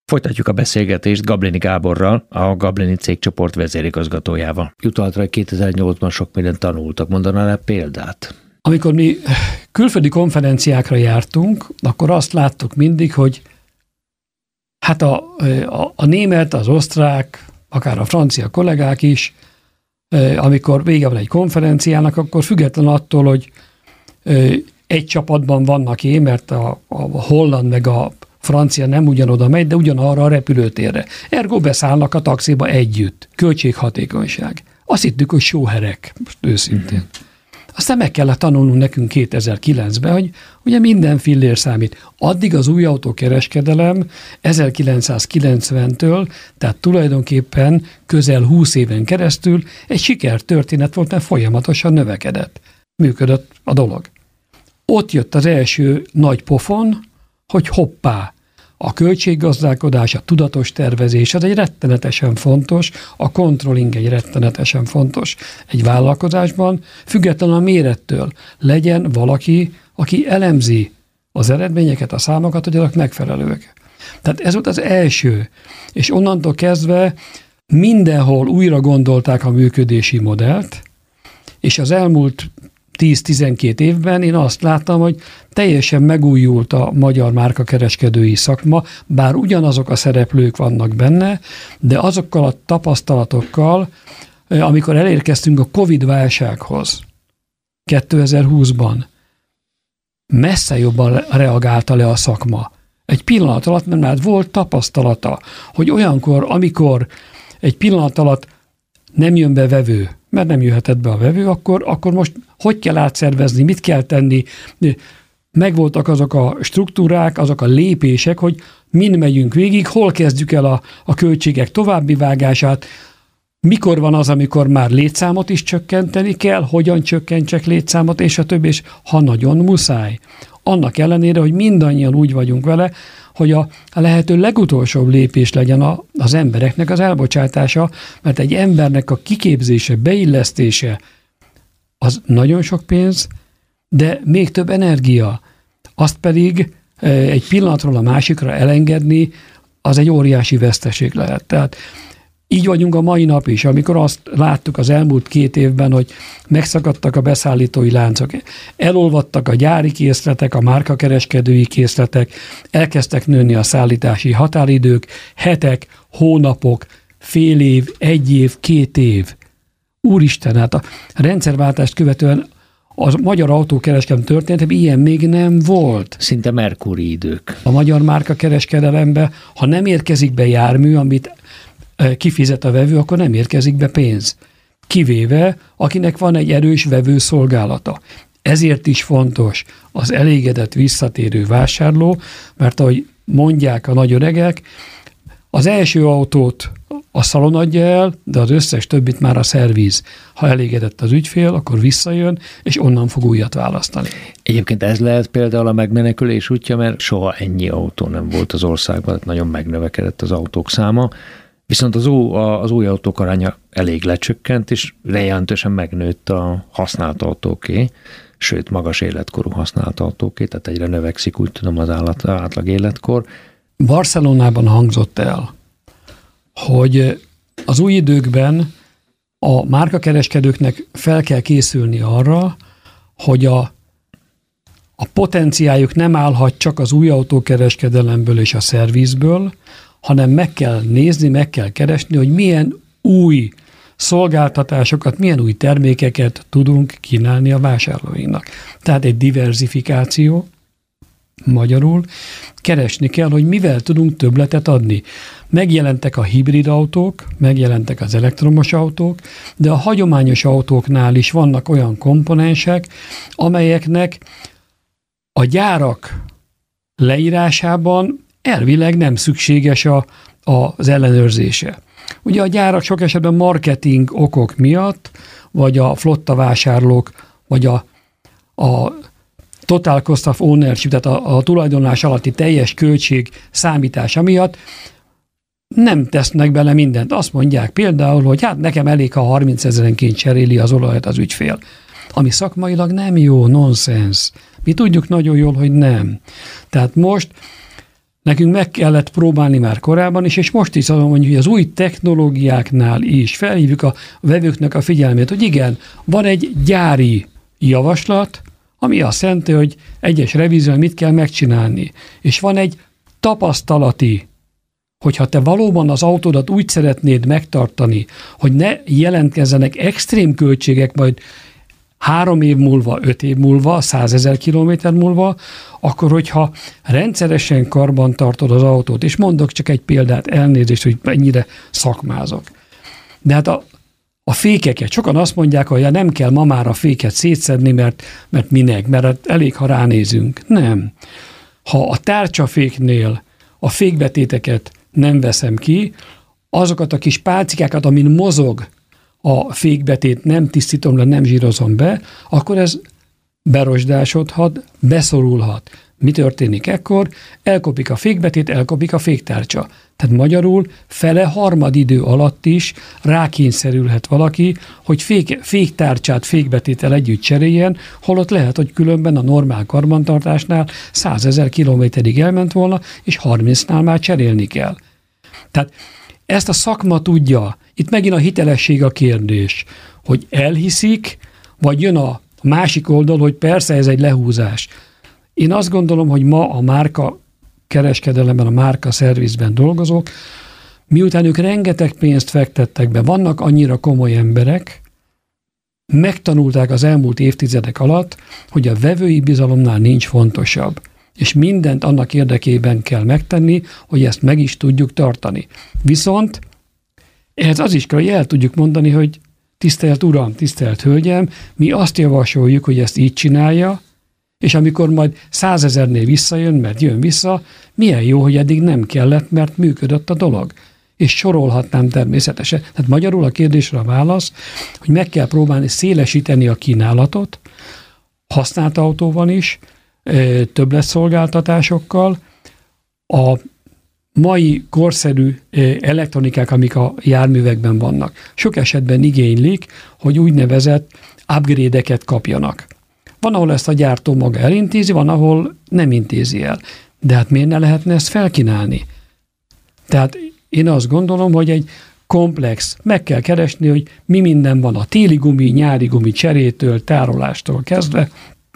Folytatjuk a beszélgetést Gablini Gáborral, a Gablini cégcsoport vezérigazgatójával. Jutaltra, hogy 2008-ban sok mindent tanultak. Mondaná le példát? Amikor mi külföldi konferenciákra jártunk, akkor azt láttuk mindig, hogy hát a német, az osztrák, akár a francia kollégák is, amikor vége van egy konferenciának, akkor független attól, hogy egy csapatban vannak mert a holland meg a francia nem ugyanoda megy, de ugyanarra a repülőtérre. Ergo beszállnak a taxiba együtt. Költséghatékonyság. Azt hittük, hogy sóherek, most őszintén. Aztán meg kellett tanulnunk nekünk 2009-ben, hogy ugye minden fillér számít. Addig az új autókereskedelem 1990-től, tehát tulajdonképpen közel 20 éven keresztül egy sikertörténet volt, mert folyamatosan növekedett. Működött a dolog. Ott jött az első nagy pofon, hogy hoppá, a költséggazdálkodás, a tudatos tervezés, az egy rettenetesen fontos, a controlling egy rettenetesen fontos egy vállalkozásban, függetlenül a mérettől legyen valaki, aki elemzi az eredményeket, a számokat, hogy azok megfelelőek. Tehát ez volt az első, és onnantól kezdve mindenhol újra gondolták a működési modellt, és az elmúlt 10-12 évben én azt láttam, hogy teljesen megújult a magyar márkakereskedői szakma, bár ugyanazok a szereplők vannak benne, de azokkal a tapasztalatokkal, amikor elérkeztünk a Covid-válsághoz 2020-ban, messze jobban reagálta le a szakma. Egy pillanat alatt, mert már volt tapasztalata, hogy olyankor, amikor egy pillanat alatt nem jön be vevő, mert nem jöhetett be a vevő, akkor most hogy kell átszervezni, mit kell tenni. Megvoltak azok a struktúrák, azok a lépések, hogy mind megyünk végig, hol kezdjük el a költségek további vágását, mikor van az, amikor már létszámot is csökkenteni kell, hogyan csökkentsek létszámot, és a többi, és ha nagyon muszáj. Annak ellenére, hogy mindannyian úgy vagyunk vele, hogy a lehető legutolsóbb lépés legyen az embereknek az elbocsátása, mert egy embernek a kiképzése, beillesztése az nagyon sok pénz, de még több energia. Azt pedig egy pillanatról a másikra elengedni, az egy óriási veszteség lehet. Tehát így vagyunk a mai nap is, amikor azt láttuk az elmúlt 2 évben, hogy megszakadtak a beszállítói láncok, elolvadtak a gyári készletek, a márkakereskedői készletek, elkezdtek nőni a szállítási határidők, hetek, hónapok, fél év, 1 év, 2 év. Úristen, hát a rendszerváltást követően a magyar autókereskedelem történetében ilyen még nem volt. Szinte Merkúri idők. A magyar márkakereskedelembe, ha nem érkezik be jármű, amit kifizet a vevő, akkor nem érkezik be pénz. Kivéve, akinek van egy erős vevőszolgálata. Ezért is fontos az elégedett visszatérő vásárló, mert ahogy mondják a nagy öregek, az első autót a szalon adja el, de az összes többit már a szerviz. Ha elégedett az ügyfél, akkor visszajön, és onnan fog újat választani. Egyébként ez lehet például a megmenekülés útja, mert soha ennyi autó nem volt az országban, nagyon megnövekedett az autók száma, viszont az új autók aránya elég lecsökkent, és jelentősen megnőtt a használt autóké, sőt, magas életkorú használt autóké, tehát egyre növekszik, úgy tudom, az átlag életkor. Barcelonában hangzott el, hogy az új időkben a márkakereskedőknek fel kell készülni arra, hogy a potenciáljuk nem állhat csak az új autókereskedelemből és a szervizből, hanem meg kell nézni, meg kell keresni, hogy milyen új szolgáltatásokat, milyen új termékeket tudunk kínálni a vásárlóinknak. Tehát egy diverzifikáció, magyarul keresni kell, hogy mivel tudunk többletet adni. Megjelentek a hibrid autók, megjelentek az elektromos autók, de a hagyományos autóknál is vannak olyan komponensek, amelyeknek a gyárak leírásában elvileg nem szükséges az ellenőrzése. Ugye a gyárak sok esetben marketing okok miatt, vagy a flottavásárlók, vagy a total cost of ownership, tehát a tulajdonlás alatti teljes költség számítása miatt nem tesznek bele mindent. Azt mondják például, hogy hát nekem elég, ha 30 000-enként cseréli az olajat az ügyfél. Ami szakmailag nem jó, nonsens. Mi tudjuk nagyon jól, hogy nem. Tehát most nekünk meg kellett próbálni már korábban is, és most is azt mondjuk, hogy az új technológiáknál is felhívjuk a vevőknek a figyelmét, hogy igen, van egy gyári javaslat, ami azt jelenti, hogy egyes revízión mit kell megcsinálni. És van egy tapasztalati, hogyha te valóban az autódat úgy szeretnéd megtartani, hogy ne jelentkezzenek extrém költségek majd 3 év múlva, 5 év múlva, 100 000 kilométer múlva, akkor hogyha rendszeresen karban tartod az autót, és mondok csak egy példát, elnézést, hogy mennyire szakmázok. De hát a fékeket, sokan azt mondják, hogy ja, nem kell ma már a féket szétszedni, mert minek, mert elég, ha ránézünk. Nem. Ha a tárcsaféknél a fékbetéteket nem veszem ki, azokat a kis pálcikákat, amin mozog a fékbetét, nem tisztítom le, nem zsírozom be, akkor ez berosdásodhat, beszorulhat. Mi történik ekkor? Elkopik a fékbetét, elkopik a féktárcsa. Tehát magyarul fele harmadidő alatt is rákényszerülhet valaki, hogy féktárcsát fékbetéttel együtt cseréljen, holott lehet, hogy különben a normál karbantartásnál 100 000 kilométerig elment volna, és 30-nál már cserélni kell. Tehát ezt a szakma tudja. Itt megint a hitelesség a kérdés, hogy elhiszik, vagy jön a másik oldal, hogy persze ez egy lehúzás. Én azt gondolom, hogy ma a márka kereskedelemben, a márka szervizben dolgozók, miután ők rengeteg pénzt fektettek be, vannak annyira komoly emberek, megtanulták az elmúlt évtizedek alatt, hogy a vevői bizalomnál nincs fontosabb. És mindent annak érdekében kell megtenni, hogy ezt meg is tudjuk tartani. Viszont ehhez az is kell, hogy el tudjuk mondani, hogy tisztelt Uram, tisztelt Hölgyem, mi azt javasoljuk, hogy ezt így csinálja, és amikor majd 100 000-nél visszajön, mert jön vissza, milyen jó, hogy eddig nem kellett, mert működött a dolog. És sorolhatnám természetesen. Tehát magyarul a kérdésre a válasz, hogy meg kell próbálni szélesíteni a kínálatot, használt autóval is, többletszolgáltatásokkal. A mai korszerű elektronikák, amik a járművekben vannak, sok esetben igénylik, hogy úgynevezett upgrade-eket kapjanak. Van, ahol ezt a gyártó maga elintézi, van, ahol nem intézi el. De hát miért ne lehetne ezt felkínálni? Tehát én azt gondolom, hogy egy komplex, meg kell keresni, hogy mi minden van a téli gumi, nyári gumi cserétől, tárolástól kezdve,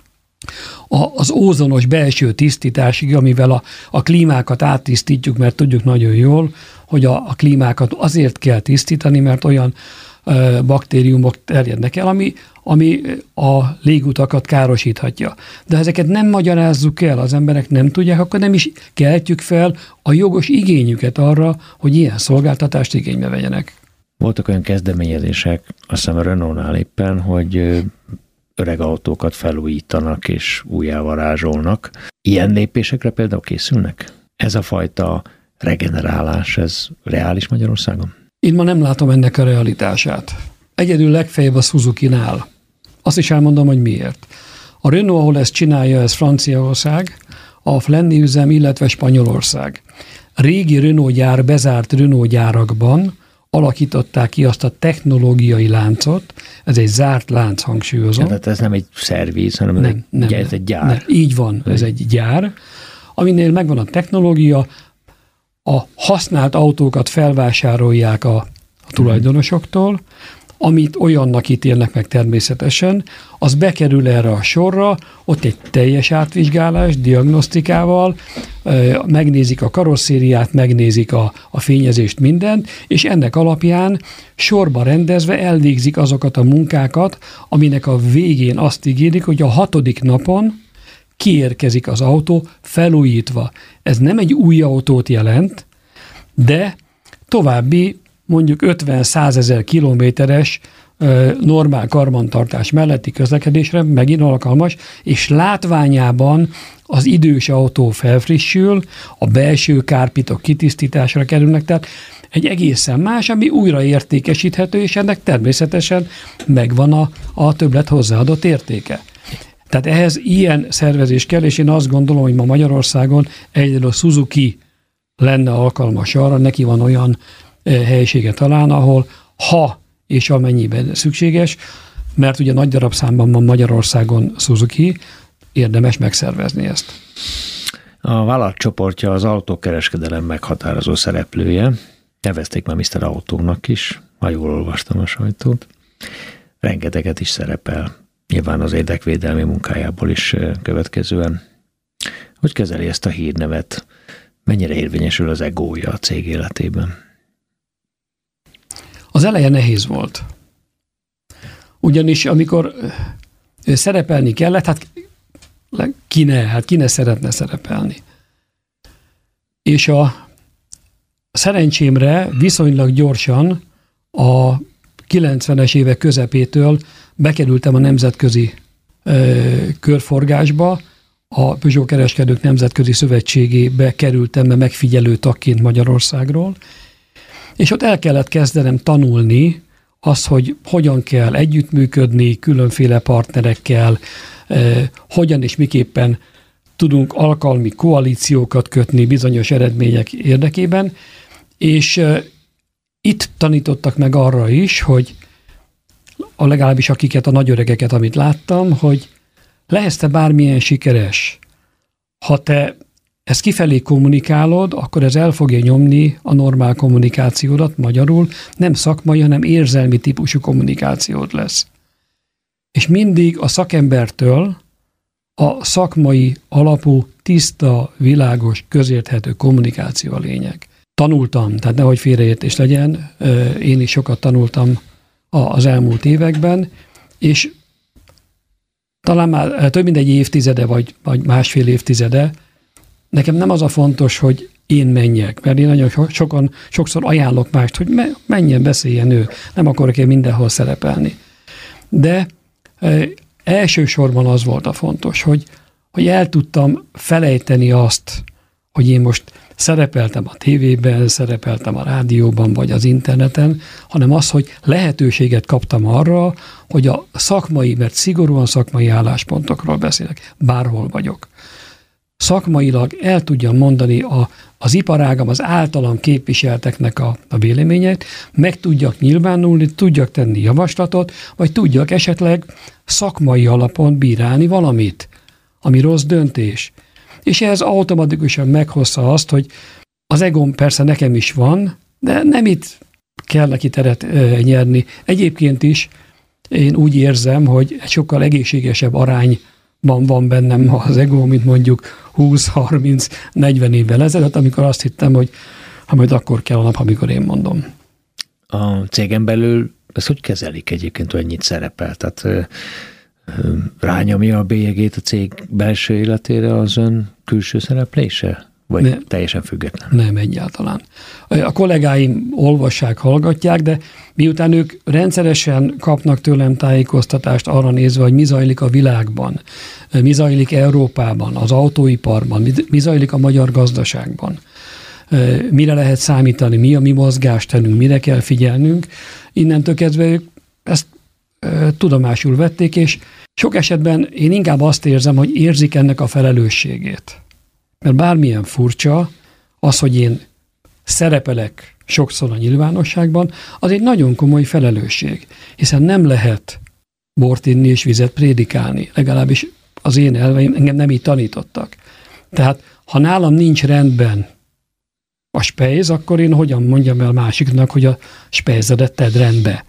az ózonos belső tisztításig, amivel a klímákat áttisztítjuk, mert tudjuk nagyon jól, hogy a klímákat azért kell tisztítani, mert olyan baktériumok terjednek el, ami a légutakat károsíthatja. De ezeket nem magyarázzuk el, az emberek nem tudják, akkor nem is keltjük fel a jogos igényüket arra, hogy ilyen szolgáltatást igénybe vegyenek. Voltak olyan kezdeményezések, azt hiszem a Renault-nál éppen, hogy öreg autókat felújítanak és újjávarázsolnak. Ilyen lépésekre például készülnek? Ez a fajta regenerálás, ez reális Magyarországon? Én ma nem látom ennek a realitását. Egyedül legfeljebb a Suzuki-nál. Azt is elmondom, hogy miért. A Renault, ahol ezt csinálja, ez Franciaország, a Flenni üzem, illetve Spanyolország. Régi Renault gyár, bezárt Renault gyárakban alakították ki azt a technológiai láncot, ez egy zárt lánc, hangsúlyozom. Tehát ez nem egy szerviz, hanem ez egy gyár. Nem, így van, ez egy gyár, aminél megvan a technológia, a használt autókat felvásárolják a tulajdonosoktól, amit olyannak ítélnek meg természetesen, az bekerül erre a sorra, ott egy teljes átvizsgálás, diagnosztikával, megnézik a karosszériát, megnézik a fényezést, mindent, és ennek alapján sorba rendezve elvégzik azokat a munkákat, aminek a végén azt ígérik, hogy a 6. napon kiérkezik az autó felújítva. Ez nem egy új autót jelent, de további mondjuk 50-100 000 kilométeres normál karbantartás melletti közlekedésre megint alkalmas, és látványában az idős autó felfrissül, a belső kárpitok kitisztításra kerülnek, tehát egy egészen más, ami újra értékesíthető, és ennek természetesen megvan a többlet hozzáadott értéke. Tehát ehhez ilyen szervezés kell, és én azt gondolom, hogy ma Magyarországon egyedül a Suzuki lenne alkalmas arra, neki van olyan helyisége talán, ahol ha és amennyiben szükséges, mert ugye nagy darabszámban van Magyarországon Suzuki, érdemes megszervezni ezt. A vállalatcsoportja az autókereskedelem meghatározó szereplője, nevezték már Mr. Autónak is, ha jól olvastam a sajtót. Rengeteget is szerepel, nyilván az érdekvédelmi munkájából is következően. Hogy kezeli ezt a hírnevet? Mennyire érvényesül az egója a cég életében? Az eleje nehéz volt. Ugyanis amikor szerepelni kellett, hát ki ne szeretne szerepelni. És a szerencsémre viszonylag gyorsan a 90-es évek közepétől bekerültem a nemzetközi körforgásba, a Peugeot Kereskedők Nemzetközi Szövetségébe kerültem be megfigyelő tagként Magyarországról, és ott el kellett kezdenem tanulni azt, hogy hogyan kell együttműködni különféle partnerekkel, hogyan és miképpen tudunk alkalmi koalíciókat kötni bizonyos eredmények érdekében, és itt tanítottak meg arra is, hogy legalábbis akiket, a nagyöregeket, amit láttam, hogy lehetsz te bármilyen sikeres, ha te ezt kifelé kommunikálod, akkor ez el fogja nyomni a normál kommunikációdat, magyarul nem szakmai, hanem érzelmi típusú kommunikációd lesz. És mindig a szakembertől a szakmai alapú, tiszta, világos, közérthető kommunikáció a lényeg. Tanultam, tehát nehogy félreértés legyen, én is sokat tanultam az elmúlt években, és talán már több mint egy évtizede, vagy másfél évtizede, nekem nem az a fontos, hogy én menjek, mert én nagyon sokszor ajánlok mást, hogy menjen, beszéljen ő, nem akarok én mindenhol szerepelni. De elsősorban az volt a fontos, hogy el tudtam felejteni azt, hogy én most szerepeltem a tévében, szerepeltem a rádióban, vagy az interneten, hanem az, hogy lehetőséget kaptam arra, hogy a szakmai, mert szigorúan szakmai álláspontokról beszélek, bárhol vagyok. Szakmailag el tudjam mondani az iparágam, az általam képviselteknek a véleményét, meg tudjak nyilvánulni, tudjak tenni javaslatot, vagy tudjak esetleg szakmai alapon bírálni valamit, ami rossz döntés. És ez automatikusan meghozza azt, hogy az egóm persze nekem is van, de nem itt kell neki teret nyerni. Egyébként is én úgy érzem, hogy egy sokkal egészségesebb arányban van bennem az egó, mint mondjuk 20-30-40 évvel ezelőtt, amikor azt hittem, hogy majd akkor kell a nap, amikor én mondom. A cégen belül ezt hogy kezelik egyébként, hogy ennyit szerepel? Tehát rányomja a bélyegét a cég belső életére az ön külső szereplése? Vagy teljesen független? Nem, egyáltalán. A kollégáim olvassák, hallgatják, de miután ők rendszeresen kapnak tőlem tájékoztatást arra nézve, hogy mi zajlik a világban, mi zajlik Európában, az autóiparban, mi zajlik a magyar gazdaságban, mire lehet számítani, mi a mi mozgástenünk, mire kell figyelnünk, innentől kezdve ők ezt tudomásul vették, és sok esetben én inkább azt érzem, hogy érzik ennek a felelősségét. Mert bármilyen furcsa, az, hogy én szerepelek sokszor a nyilvánosságban, az egy nagyon komoly felelősség, hiszen nem lehet bort inni és vizet prédikálni, legalábbis az én elveim engem nem így tanítottak. Tehát, ha nálam nincs rendben a spejz, akkor én hogyan mondjam el másiknak, hogy a spejzedet tedd rendbe.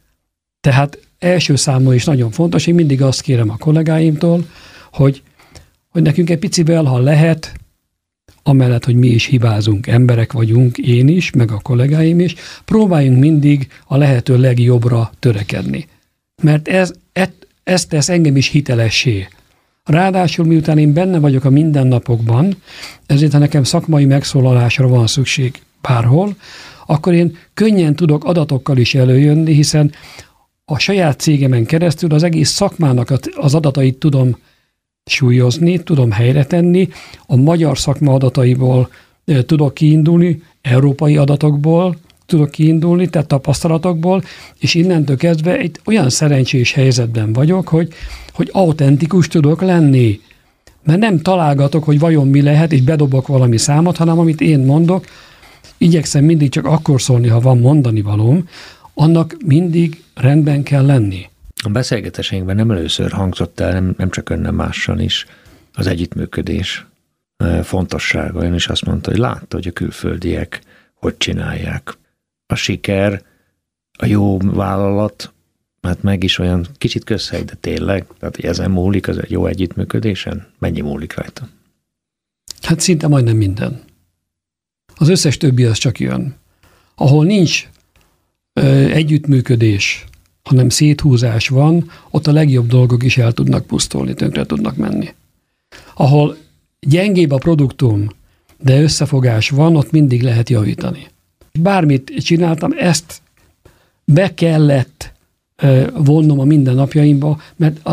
Tehát első számú is nagyon fontos, én mindig azt kérem a kollégáimtól, hogy nekünk egy picivel, ha lehet, amellett, hogy mi is hibázunk, emberek vagyunk, én is, meg a kollégáim is, próbáljunk mindig a lehető legjobbra törekedni. Mert ez tesz engem is hitelessé. Ráadásul miután én benne vagyok a mindennapokban, ezért ha nekem szakmai megszólalásra van szükség bárhol, akkor én könnyen tudok adatokkal is előjönni, hiszen a saját cégemen keresztül az egész szakmának az adatait tudom súlyozni, tudom helyre tenni, a magyar szakma adataiból tudok kiindulni, európai adatokból tudok kiindulni, tehát tapasztalatokból, és innentől kezdve egy olyan szerencsés helyzetben vagyok, hogy autentikus tudok lenni. Mert nem találgatok, hogy vajon mi lehet, és bedobok valami számot, hanem amit én mondok, igyekszem mindig csak akkor szólni, ha van mondani valóm, annak mindig rendben kell lenni. A beszélgetéseinkben nem először hangzott el, nem csak önnel, mással is az együttműködés. fontossága. Ön is azt mondta, hogy látta, hogy a külföldiek hogy csinálják. A siker, a jó vállalat, hát meg is olyan kicsit közhely, de tényleg, tehát hogy ezen múlik, az egy jó együttműködésen? Mennyi múlik rajta? Hát szinte majdnem minden. Az összes többi az csak jön. Ahol nincs együttműködés, hanem széthúzás van, ott a legjobb dolgok is el tudnak pusztulni, tönkre tudnak menni. Ahol gyengébb a produktum, de összefogás van, ott mindig lehet javítani. Bármit csináltam, ezt be kellett vonnom a mindennapjaimba, mert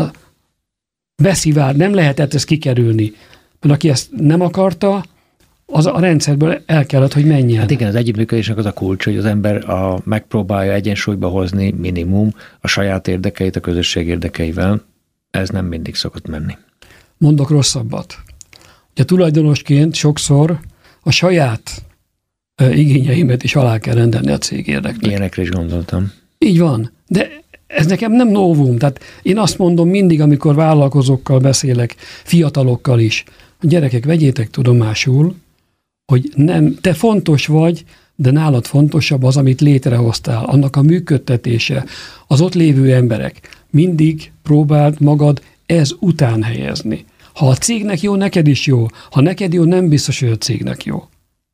nem lehetett ezt kikerülni. Mert aki ezt nem akarta, az a rendszerből el kellett, hogy menjen. Hát igen, az együttműködésnek az a kulcs, hogy az ember megpróbálja egyensúlyba hozni minimum a saját érdekeit a közösség érdekeivel. Ez nem mindig szokott menni. Mondok rosszabbat. Ugye tulajdonosként sokszor a saját igényeimet is alá kell rendelni a cég érdeknek. Ilyenekre is gondoltam. Így van, de ez nekem nem novum. Tehát én azt mondom mindig, amikor vállalkozókkal beszélek, fiatalokkal is, hogy gyerekek, vegyétek tudomásul, hogy nem, te fontos vagy, de nálad fontosabb az, amit létrehoztál, annak a működtetése, az ott lévő emberek. Mindig próbáld magad ez után helyezni. Ha a cégnek jó, neked is jó. Ha neked jó, nem biztos, hogy a cégnek jó.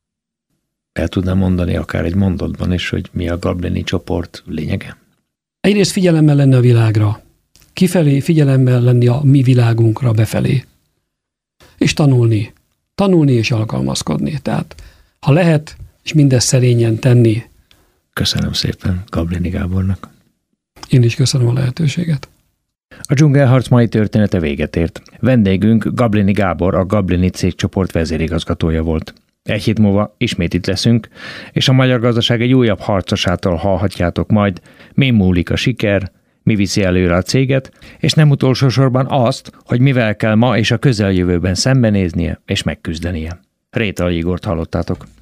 El tudnám mondani akár egy mondatban is, hogy mi a Gablini csoport lényege? Egyrészt figyelemmel lenni a világra. Kifelé figyelemmel lenni a mi világunkra befelé. És tanulni. Tanulni és alkalmazkodni. Tehát, ha lehet, és mindezt szerényen tenni. Köszönöm szépen Gablini Gábornak. Én is köszönöm a lehetőséget. A dzsungelharc mai története véget ért. Vendégünk Gablini Gábor, a Gablini cégcsoport vezérigazgatója volt. Egy hét múlva ismét itt leszünk, és a magyar gazdaság egy újabb harcosától hallhatjátok majd, mi múlik a siker, mi viszi előre a céget, és nem utolsó sorban azt, hogy mivel kell ma és a közeljövőben szembenéznie és megküzdenie. Rétay Igort hallottátok.